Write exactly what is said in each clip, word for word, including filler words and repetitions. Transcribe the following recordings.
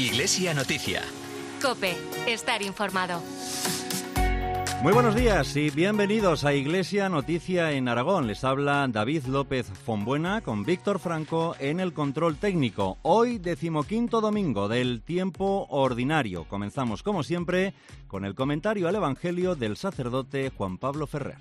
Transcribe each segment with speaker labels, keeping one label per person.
Speaker 1: Iglesia Noticia.
Speaker 2: COPE. Estar informado.
Speaker 3: Muy buenos días y bienvenidos a Iglesia Noticia en Aragón. Les habla David López Fonbuena con Víctor Franco en el control técnico. Hoy, decimoquinto domingo del tiempo ordinario. Comenzamos, como siempre, con el comentario al Evangelio del sacerdote Juan Pablo Ferrer.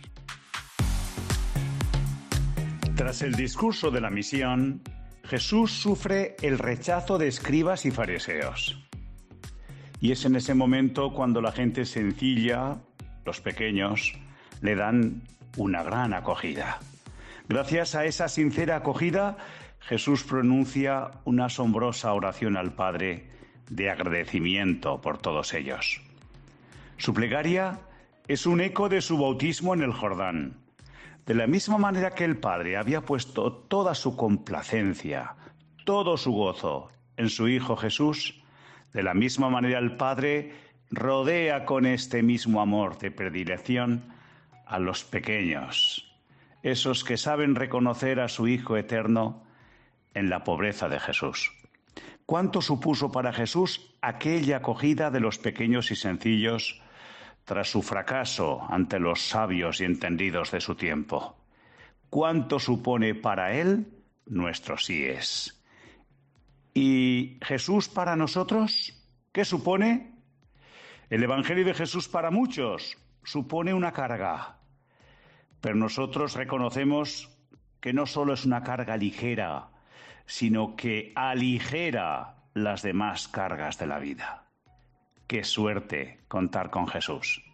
Speaker 4: Tras el discurso de la misión, Jesús sufre el rechazo de escribas y fariseos. Y es en ese momento cuando la gente sencilla, los pequeños, le dan una gran acogida. Gracias a esa sincera acogida, Jesús pronuncia una asombrosa oración al Padre de agradecimiento por todos ellos. Su plegaria es un eco de su bautismo en el Jordán. De la misma manera que el Padre había puesto toda su complacencia, todo su gozo en su Hijo Jesús, de la misma manera el Padre rodea con este mismo amor de predilección a los pequeños, esos que saben reconocer a su Hijo eterno en la pobreza de Jesús. ¿Cuánto supuso para Jesús aquella acogida de los pequeños y sencillos tras su fracaso ante los sabios y entendidos de su tiempo? ¿Cuánto supone para él nuestro síes? ¿Y Jesús para nosotros? ¿Qué supone? El Evangelio de Jesús para muchos supone una carga, pero nosotros reconocemos que no solo es una carga ligera, sino que aligera las demás cargas de la vida. Qué suerte contar con Jesús.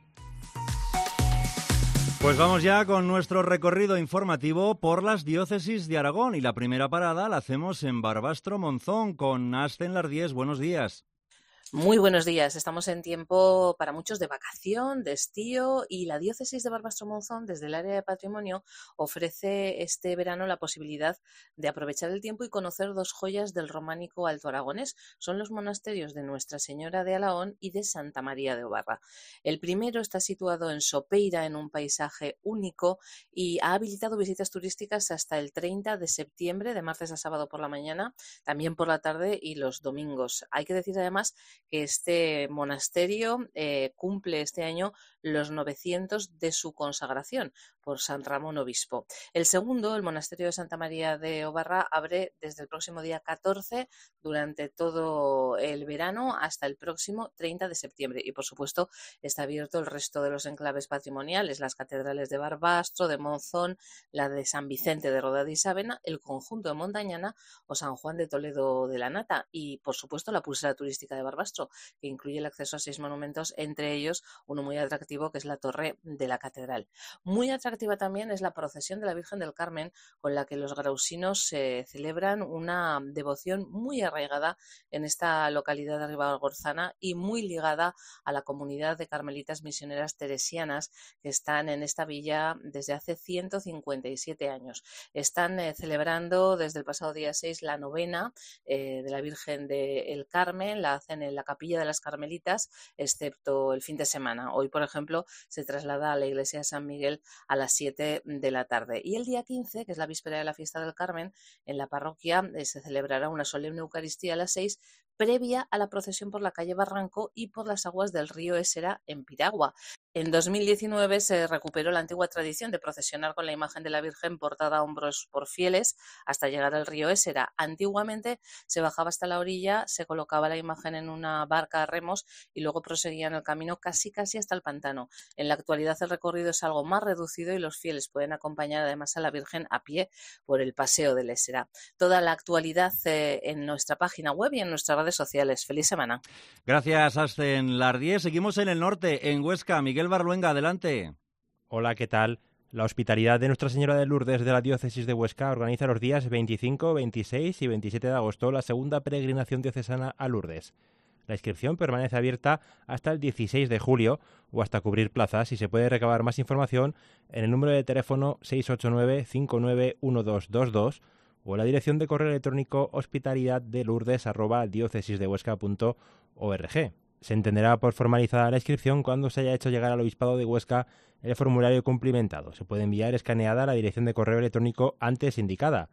Speaker 3: Pues vamos ya con nuestro recorrido informativo por las diócesis de Aragón y la primera parada la hacemos en Barbastro Monzón con Asten Lardíez. Buenos días.
Speaker 5: Muy buenos días. Estamos en tiempo para muchos de vacación, de estío, y la diócesis de Barbastro Monzón, desde el área de patrimonio, ofrece este verano la posibilidad de aprovechar el tiempo y conocer dos joyas del románico alto aragonés. Son los monasterios de Nuestra Señora de Alahón y de Santa María de Obarra. El primero está situado en Sopeira, en un paisaje único, y ha habilitado visitas turísticas hasta el treinta de septiembre, de martes a sábado por la mañana, también por la tarde y los domingos. Hay que decir además que este monasterio eh, cumple este año los novecientos de su consagración por San Ramón Obispo. El segundo, el monasterio de Santa María de Obarra, abre desde el próximo día catorce durante todo el verano hasta el próximo treinta de septiembre. Y por supuesto está abierto el resto de los enclaves patrimoniales, las catedrales de Barbastro, de Monzón, la de San Vicente de Roda de Isabena, el conjunto de Montañana o San Juan de Toledo de la Nata y por supuesto la pulsera turística de Barbastro, que incluye el acceso a seis monumentos, entre ellos uno muy atractivo que es la Torre de la Catedral. Muy atractiva también es la procesión de la Virgen del Carmen, con la que los grausinos eh, celebran una devoción muy arraigada en esta localidad de Ribagorza y muy ligada a la comunidad de carmelitas misioneras teresianas que están en esta villa desde hace ciento cincuenta y siete años. Están eh, celebrando desde el pasado día seis la novena eh, de la Virgen del Carmen, la hacen en la Capilla de las Carmelitas, excepto el fin de semana. Hoy, por ejemplo, se traslada a la iglesia de San Miguel a las siete de la tarde. Y el día quince, que es la víspera de la fiesta del Carmen, en la parroquia eh, se celebrará una solemne Eucaristía a las seis, previa a la procesión por la calle Barranco y por las aguas del río Ésera en Piragua. En dos mil diecinueve se recuperó la antigua tradición de procesionar con la imagen de la Virgen portada a hombros por fieles hasta llegar al río Ésera. Antiguamente se bajaba hasta la orilla, se colocaba la imagen en una barca a remos y luego proseguían el camino casi casi hasta el pantano. En la actualidad el recorrido es algo más reducido y los fieles pueden acompañar además a la Virgen a pie por el paseo del Ésera. Toda la actualidad eh, en nuestra página web y en nuestras redes sociales. Feliz semana.
Speaker 3: Gracias, Asten Lardíez. Seguimos en el norte, en Huesca. Miguel Barluenga, adelante.
Speaker 6: Hola, ¿qué tal? La Hospitalidad de Nuestra Señora de Lourdes de la Diócesis de Huesca organiza los días veinticinco, veintiséis y veintisiete de agosto la segunda peregrinación diocesana a Lourdes. La inscripción permanece abierta hasta el dieciséis de julio o hasta cubrir plazas y se puede recabar más información en el número de teléfono seis ocho nueve, cinco nueve uno dos dos dos o la dirección de correo electrónico hospitalidaddelourdes arroba diócesisdehuesca punto org. Se entenderá por formalizada la inscripción cuando se haya hecho llegar al Obispado de Huesca el formulario cumplimentado. Se puede enviar escaneada a la dirección de correo electrónico antes indicada.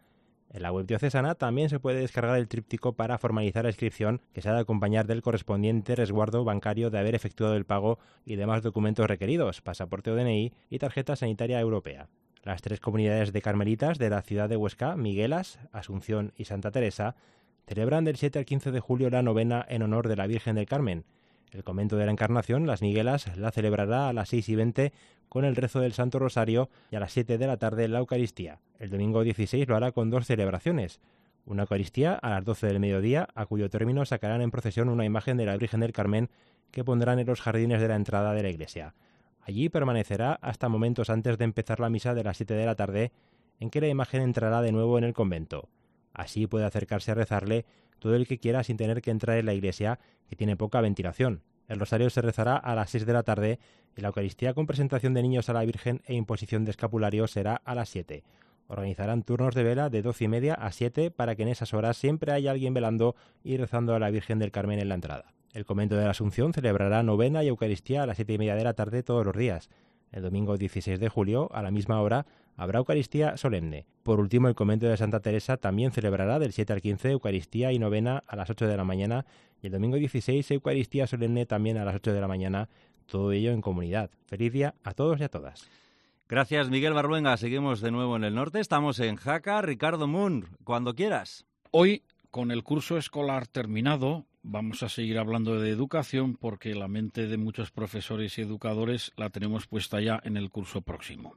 Speaker 6: En la web diocesana también se puede descargar el tríptico para formalizar la inscripción, que se ha de acompañar del correspondiente resguardo bancario de haber efectuado el pago y demás documentos requeridos, pasaporte o D N I y tarjeta sanitaria europea. Las tres comunidades de carmelitas de la ciudad de Huesca, Miguelas, Asunción y Santa Teresa, celebran del siete al quince de julio la novena en honor de la Virgen del Carmen. El convento de la Encarnación, Las Miguelas, la celebrará a las seis y veinte con el rezo del Santo Rosario y a las siete de la tarde la Eucaristía. El domingo dieciséis lo hará con dos celebraciones. Una Eucaristía a las doce del mediodía, a cuyo término sacarán en procesión una imagen de la Virgen del Carmen que pondrán en los jardines de la entrada de la iglesia. Allí permanecerá hasta momentos antes de empezar la misa de las siete de la tarde, en que la imagen entrará de nuevo en el convento. Así puede acercarse a rezarle todo el que quiera sin tener que entrar en la iglesia, que tiene poca ventilación. El rosario se rezará a las seis de la tarde y la Eucaristía con presentación de niños a la Virgen e imposición de escapulario será a las siete. Organizarán turnos de vela de doce y media a siete para que en esas horas siempre haya alguien velando y rezando a la Virgen del Carmen en la entrada. El convento de la Asunción celebrará novena y Eucaristía a las siete y media de la tarde todos los días. El domingo dieciséis de julio, a la misma hora, habrá Eucaristía solemne. Por último, el convento de Santa Teresa también celebrará del siete al quince Eucaristía y novena a las ocho de la mañana y el domingo dieciséis Eucaristía solemne también a las ocho de la mañana, todo ello en comunidad. Feliz día a todos y a todas.
Speaker 3: Gracias, Miguel Barruenga. Seguimos de nuevo en el norte. Estamos en Jaca. Ricardo Moon, cuando quieras.
Speaker 1: Hoy, con el curso escolar terminado, vamos a seguir hablando de educación porque la mente de muchos profesores y educadores la tenemos puesta ya en el curso próximo.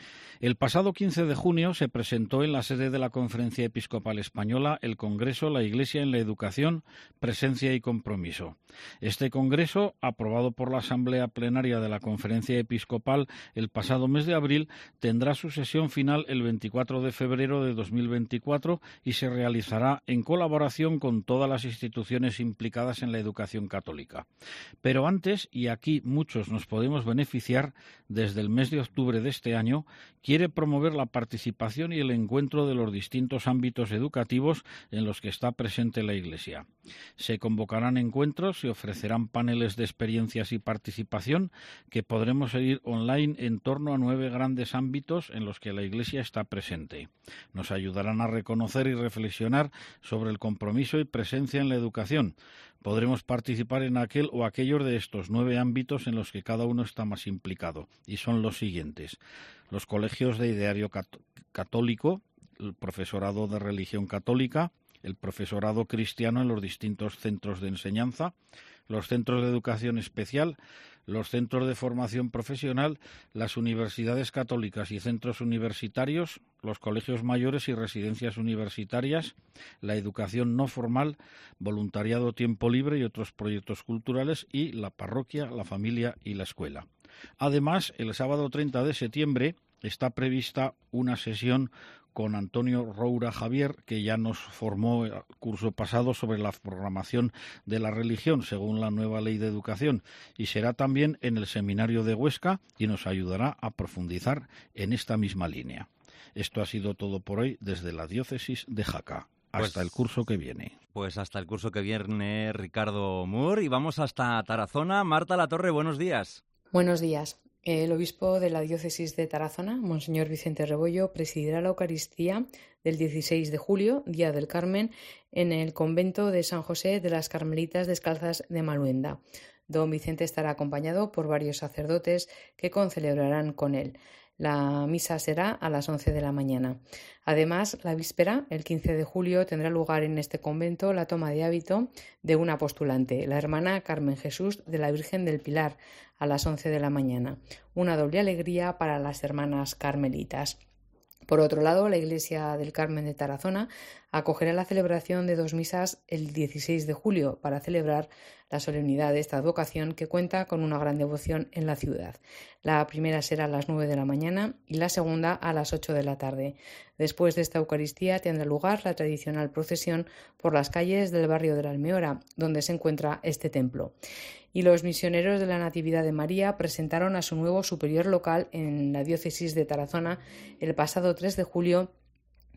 Speaker 1: El pasado quince de junio se presentó en la sede de la Conferencia Episcopal Española el Congreso La Iglesia en la Educación, Presencia y Compromiso. Este congreso, aprobado por la Asamblea Plenaria de la Conferencia Episcopal el pasado mes de abril, tendrá su sesión final el veinticuatro de febrero de dos mil veinticuatro y se realizará en colaboración con todas las instituciones implicadas en la educación católica. Pero antes, y aquí muchos nos podemos beneficiar, desde el mes de octubre de este año, quiere promover la participación y el encuentro de los distintos ámbitos educativos en los que está presente la Iglesia. Se convocarán encuentros, se ofrecerán paneles de experiencias y participación que podremos seguir online en torno a nueve grandes ámbitos en los que la Iglesia está presente. Nos ayudarán a reconocer y reflexionar sobre el compromiso y presencia en la educación. Podremos participar en aquel o aquellos de estos nueve ámbitos en los que cada uno está más implicado, y son los siguientes: los colegios de ideario católico, el profesorado de religión católica, el profesorado cristiano en los distintos centros de enseñanza, los centros de educación especial, los centros de formación profesional, las universidades católicas y centros universitarios, los colegios mayores y residencias universitarias, la educación no formal, voluntariado tiempo libre y otros proyectos culturales, y la parroquia, la familia y la escuela. Además, el sábado treinta de septiembre está prevista una sesión con Antonio Roura Javier, que ya nos formó el curso pasado sobre la programación de la religión según la nueva ley de educación, y será también en el seminario de Huesca y nos ayudará a profundizar en esta misma línea. Esto ha sido todo por hoy desde la diócesis de Jaca. Hasta pues, el curso que viene.
Speaker 3: Pues hasta el curso que viene, Ricardo Moore, y vamos hasta Tarazona. Marta Latorre, buenos días.
Speaker 7: Buenos días. El obispo de la diócesis de Tarazona, Monseñor Vicente Rebollo, presidirá la Eucaristía del dieciséis de julio, Día del Carmen, en el convento de San José de las Carmelitas Descalzas de Maluenda. Don Vicente estará acompañado por varios sacerdotes que concelebrarán con él. La misa será a las once de la mañana. Además, la víspera, el quince de julio, tendrá lugar en este convento la toma de hábito de una postulante, la hermana Carmen Jesús de la Virgen del Pilar, a las once de la mañana. Una doble alegría para las hermanas carmelitas. Por otro lado, la Iglesia del Carmen de Tarazona acogerá la celebración de dos misas el dieciséis de julio para celebrar la solemnidad de esta advocación, que cuenta con una gran devoción en la ciudad. La primera será a las nueve de la mañana y la segunda a las ocho de la tarde. Después de esta Eucaristía tendrá lugar la tradicional procesión por las calles del barrio de la Almeora, donde se encuentra este templo. Y los misioneros de la Natividad de María presentaron a su nuevo superior local en la diócesis de Tarazona el pasado tres de julio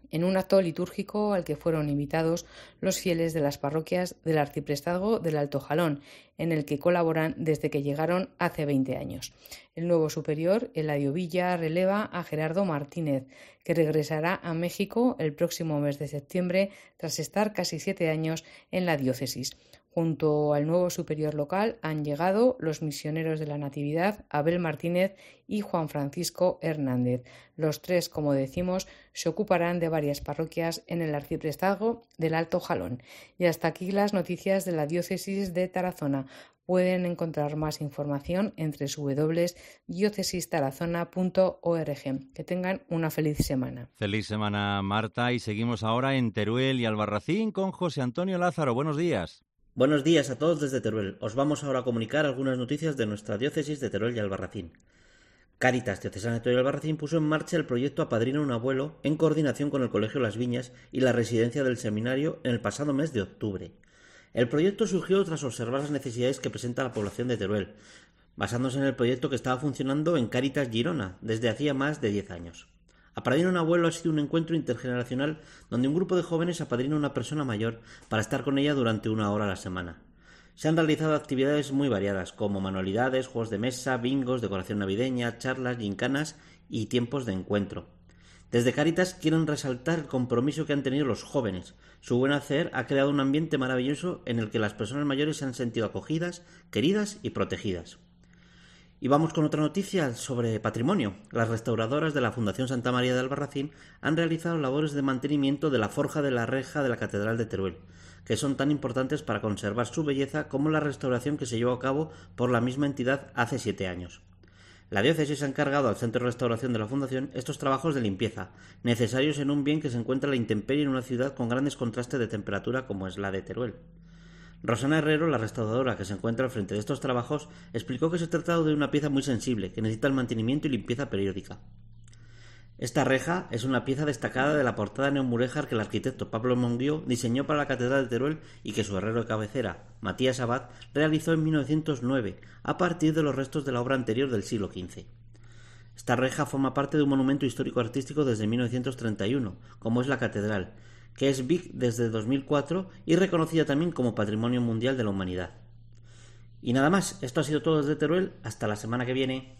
Speaker 7: en un acto litúrgico al que fueron invitados los fieles de las parroquias del Arciprestazgo del Alto Jalón, en el que colaboran desde que llegaron hace veinte años. El nuevo superior, Eladio Villa, releva a Gerardo Martínez, que regresará a México el próximo mes de septiembre tras estar casi siete años en la diócesis. Junto al nuevo superior local han llegado los misioneros de la Natividad, Abel Martínez y Juan Francisco Hernández. Los tres, como decimos, se ocuparán de varias parroquias en el arciprestazgo del Alto Jalón. Y hasta aquí las noticias de la diócesis de Tarazona. Pueden encontrar más información en doble u doble u doble u punto diócesis tarazona punto org. Que tengan una feliz semana.
Speaker 3: Feliz semana, Marta. Y seguimos ahora en Teruel y Albarracín con José Antonio Lázaro. Buenos días.
Speaker 8: Buenos días a todos desde Teruel. Os vamos ahora a comunicar algunas noticias de nuestra diócesis de Teruel y Albarracín. Cáritas Diocesana de Teruel y Albarracín puso en marcha el proyecto Apadrina un abuelo en coordinación con el Colegio Las Viñas y la residencia del seminario en el pasado mes de octubre. El proyecto surgió tras observar las necesidades que presenta la población de Teruel, basándose en el proyecto que estaba funcionando en Cáritas Girona desde hacía más de diez años. Apadrina un abuelo ha sido un encuentro intergeneracional donde un grupo de jóvenes apadrina a una persona mayor para estar con ella durante una hora a la semana. Se han realizado actividades muy variadas, como manualidades, juegos de mesa, bingos, decoración navideña, charlas, gincanas y tiempos de encuentro. Desde Cáritas quieren resaltar el compromiso que han tenido los jóvenes. Su buen hacer ha creado un ambiente maravilloso en el que las personas mayores se han sentido acogidas, queridas y protegidas. Y vamos con otra noticia sobre patrimonio. Las restauradoras de la Fundación Santa María de Albarracín han realizado labores de mantenimiento de la forja de la reja de la Catedral de Teruel, que son tan importantes para conservar su belleza como la restauración que se llevó a cabo por la misma entidad hace siete años. La diócesis ha encargado al Centro de Restauración de la Fundación estos trabajos de limpieza, necesarios en un bien que se encuentra a la intemperie en una ciudad con grandes contrastes de temperatura como es la de Teruel. Rosana Herrero, la restauradora que se encuentra al frente de estos trabajos, explicó que se ha tratado de una pieza muy sensible, que necesita el mantenimiento y limpieza periódica. Esta reja es una pieza destacada de la portada neomudéjar que el arquitecto Pablo Monguió diseñó para la Catedral de Teruel y que su herrero de cabecera, Matías Abad, realizó en mil novecientos nueve, a partir de los restos de la obra anterior del siglo quince. Esta reja forma parte de un monumento histórico-artístico desde mil novecientos treinta y uno, como es la Catedral, que es B I C desde dos mil cuatro y reconocida también como Patrimonio Mundial de la Humanidad. Y nada más, esto ha sido todo desde Teruel, hasta la semana que viene.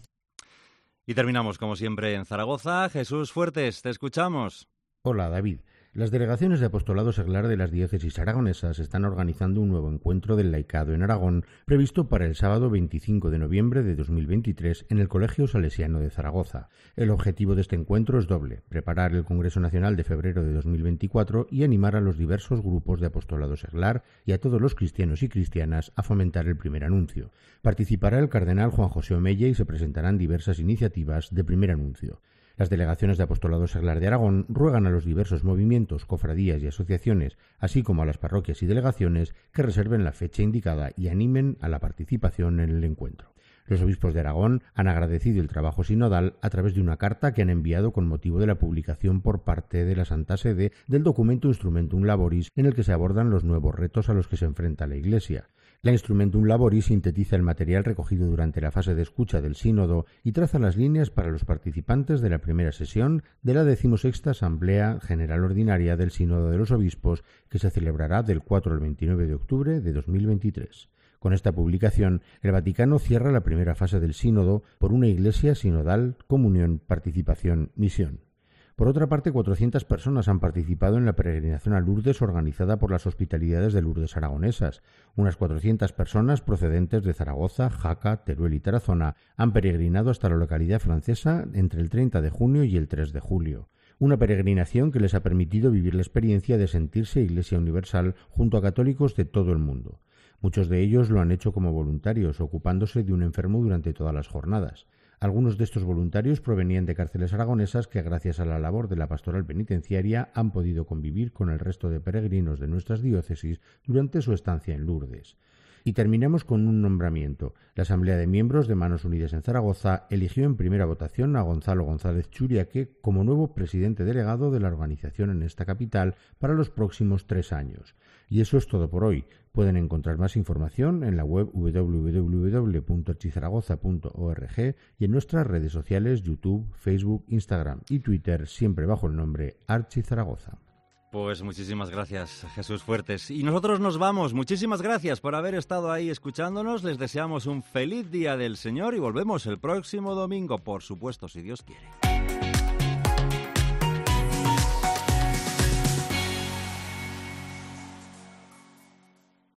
Speaker 3: Y terminamos, como siempre, en Zaragoza. Jesús Fuertes, te escuchamos.
Speaker 9: Hola, David. Las delegaciones de apostolado seglar de las diócesis aragonesas están organizando un nuevo encuentro del laicado en Aragón, previsto para el sábado veinticinco de noviembre de dos mil veintitrés en el Colegio Salesiano de Zaragoza. El objetivo de este encuentro es doble: preparar el Congreso Nacional de febrero de dos mil veinticuatro y animar a los diversos grupos de apostolado seglar y a todos los cristianos y cristianas a fomentar el primer anuncio. Participará el cardenal Juan José Omella y se presentarán diversas iniciativas de primer anuncio. Las delegaciones de apostolado seglar de Aragón ruegan a los diversos movimientos, cofradías y asociaciones, así como a las parroquias y delegaciones, que reserven la fecha indicada y animen a la participación en el encuentro. Los obispos de Aragón han agradecido el trabajo sinodal a través de una carta que han enviado con motivo de la publicación por parte de la Santa Sede del documento Instrumentum Laboris, en el que se abordan los nuevos retos a los que se enfrenta la Iglesia. La Instrumentum Laboris sintetiza el material recogido durante la fase de escucha del sínodo y traza las líneas para los participantes de la primera sesión de la decimosexta Asamblea General Ordinaria del Sínodo de los Obispos, que se celebrará del cuatro al veintinueve de octubre de dos mil veintitrés. Con esta publicación, el Vaticano cierra la primera fase del sínodo por una Iglesia sinodal, comunión, participación, misión. Por otra parte, cuatrocientas personas han participado en la peregrinación a Lourdes organizada por las Hospitalidades de Lourdes aragonesas. Unas cuatrocientas personas procedentes de Zaragoza, Jaca, Teruel y Tarazona han peregrinado hasta la localidad francesa entre el treinta de junio y el tres de julio. Una peregrinación que les ha permitido vivir la experiencia de sentirse Iglesia universal junto a católicos de todo el mundo. Muchos de ellos lo han hecho como voluntarios, ocupándose de un enfermo durante todas las jornadas. Algunos de estos voluntarios provenían de cárceles aragonesas que, gracias a la labor de la pastoral penitenciaria, han podido convivir con el resto de peregrinos de nuestras diócesis durante su estancia en Lourdes. Y terminemos con un nombramiento. La Asamblea de Miembros de Manos Unidas en Zaragoza eligió en primera votación a Gonzalo González Churiaque como nuevo presidente delegado de la organización en esta capital para los próximos tres años. Y eso es todo por hoy. Pueden encontrar más información en la web doble u doble u doble u punto archizaragoza punto org y en nuestras redes sociales YouTube, Facebook, Instagram y Twitter, siempre bajo el nombre Archizaragoza.
Speaker 3: Pues muchísimas gracias, Jesús Fuertes. Y nosotros nos vamos. Muchísimas gracias por haber estado ahí escuchándonos. Les deseamos un feliz Día del Señor y volvemos el próximo domingo, por supuesto, si Dios quiere.